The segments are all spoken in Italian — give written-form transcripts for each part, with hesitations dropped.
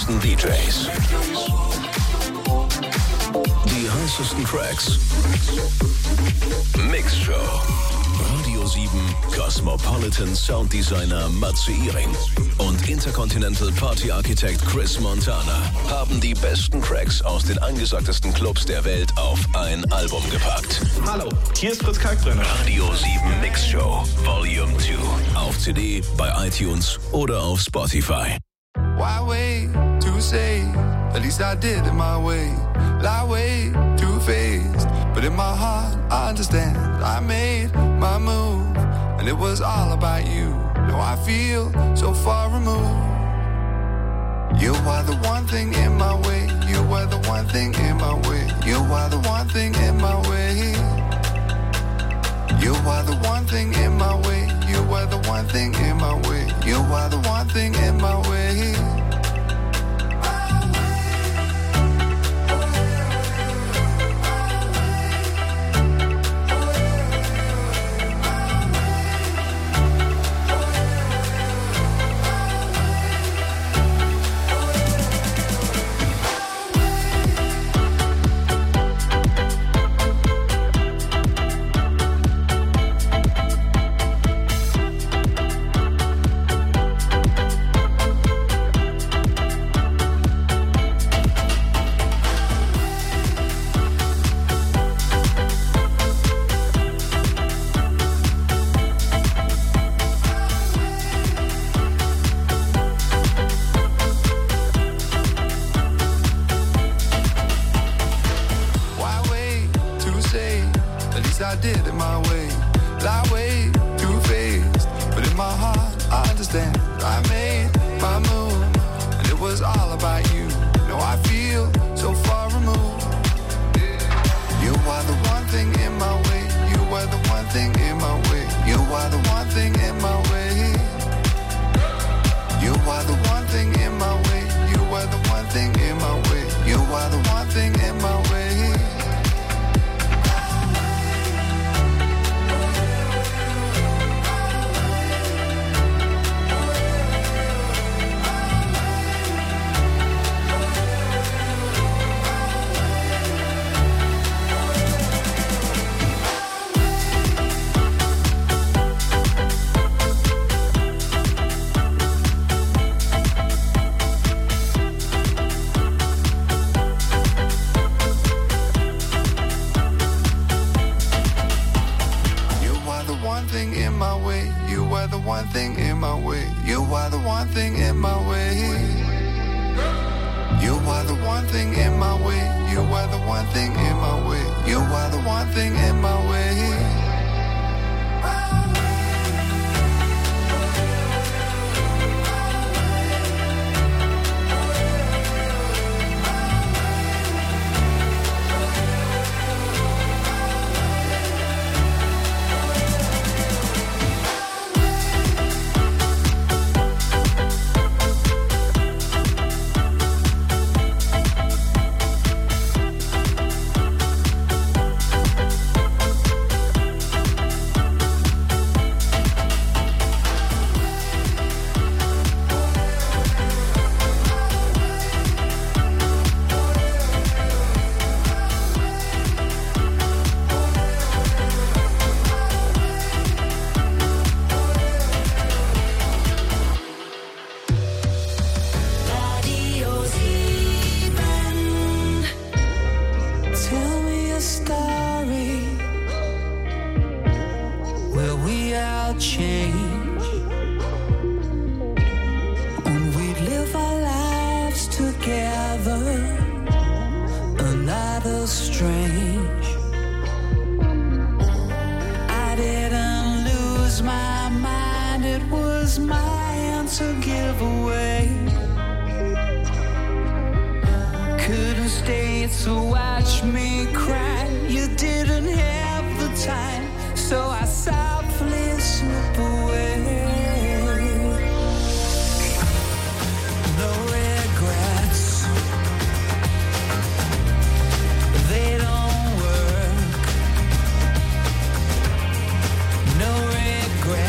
besten DJs. Die heißesten Tracks. Mixshow. Radio 7 Cosmopolitan Sounddesigner Matze Iring und Intercontinental Party Architekt Chris Montana haben die besten Tracks aus den angesagtesten Clubs der Welt auf ein Album gepackt. Hallo, hier ist Fritz Kalkbrenner. Radio 7 Mixshow Volume 2. Auf CD, bei iTunes oder auf Spotify. Why wait to say? At least I did it my way. Lie way too faced, but in my heart I understand. I made my move, and it was all about you. Now I feel so far removed. You are the one thing in my way. You are the one thing in my way. You are the one thing in my way. You are the one thing in my way. You are the one thing in my way. You are the one thing in my way.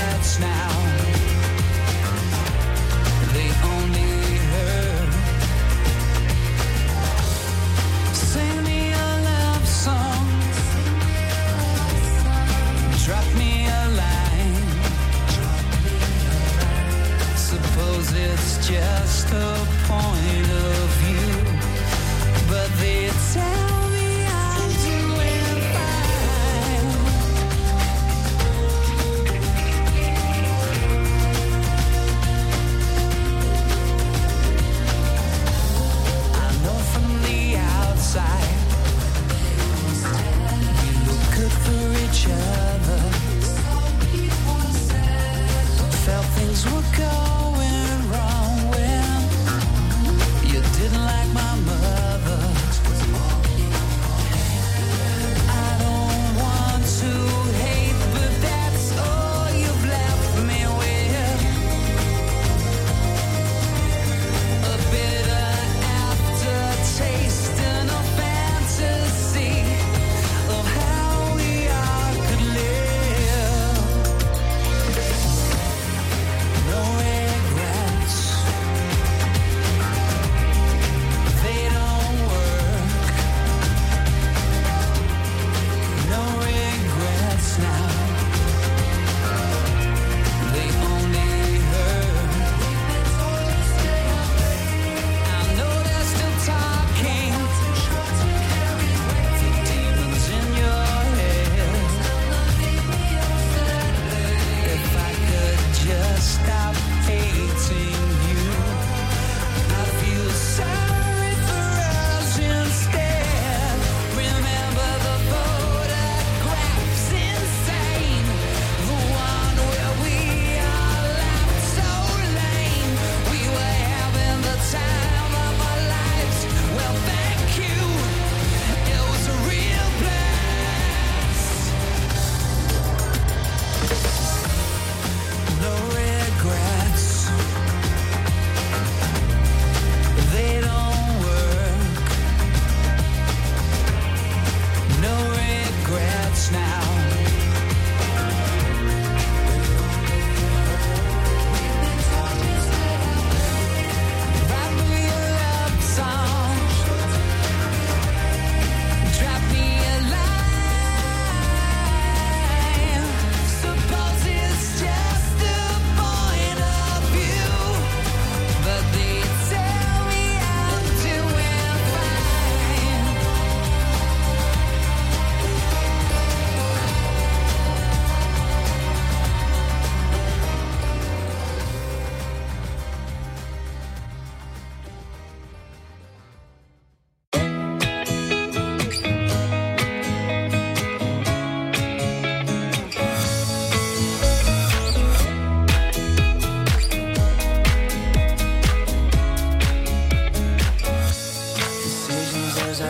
Now they only hurt.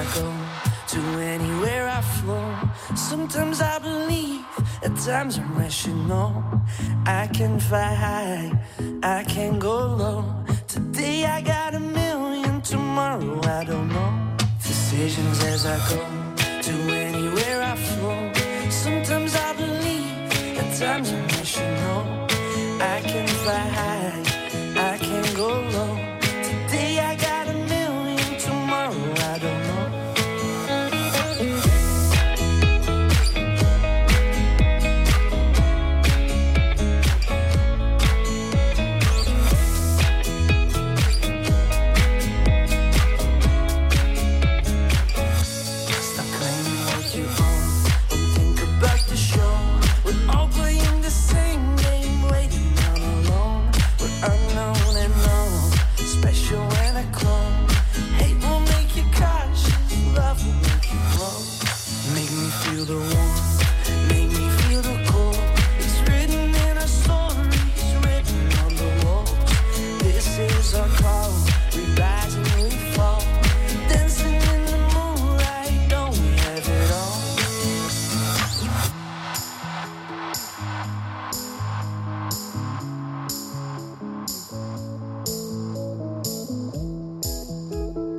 go, to anywhere I flow. Sometimes I believe, at times I'm rational. I can fly high, I can go low. Today I got a million, tomorrow I don't know. Decisions as I go, to anywhere I flow. Sometimes I believe, at times I'm rational. I can fly high,